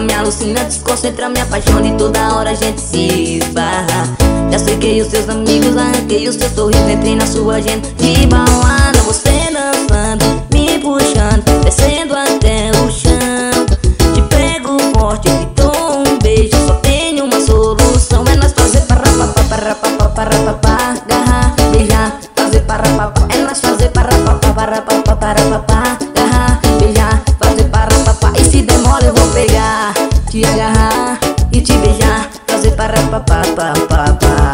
me alucina, desconcentra, me apaixona e toda hora a gente se esbarra. Já cerquei os seus amigos, arranquei o seu sorriso, entrei na sua agenda de balada. Você dançando, me puxando, descendo até o chão. Te pego forte, te dou um beijo, só tenho uma solução. É nós fazer parapapá, parapapá, parapapá, agarrar, beijar, fazer parapapá. É nós fazer parapapá, parapapá, parapapá, agarrar, beijar, fazer parapapá. E se demora eu vou pegar, te agarrar e te beijar, fazer parapapá, papapá.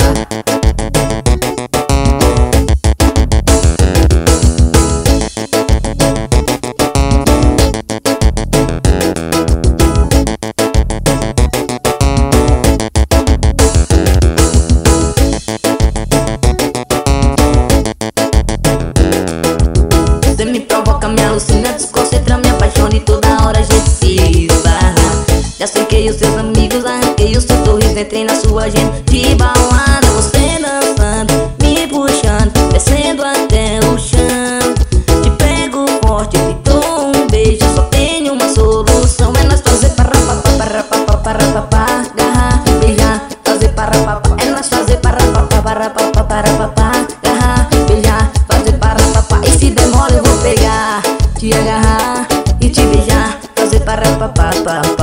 Você me provoca, me alucina, desconcentra, me apaixona e toda hora a gente se esbarra. Já cerquei os seus amigos, arranquei o seu sorriso, entrei na sua agenda de balada. Você dançando, me puxando, descendo até o chão. Te pego forte, te dou um beijo, só tenho uma solução. É nós fazer parapapá, parapapá, parapapá, agarrar, beijar, fazer parapapá. É nós fazer parapapá, parapapá, parapapá, agarrar, beijar, fazer parapapá. E se demora eu vou pegar, te agarrar e te beijar, fazer parapapá, papapá.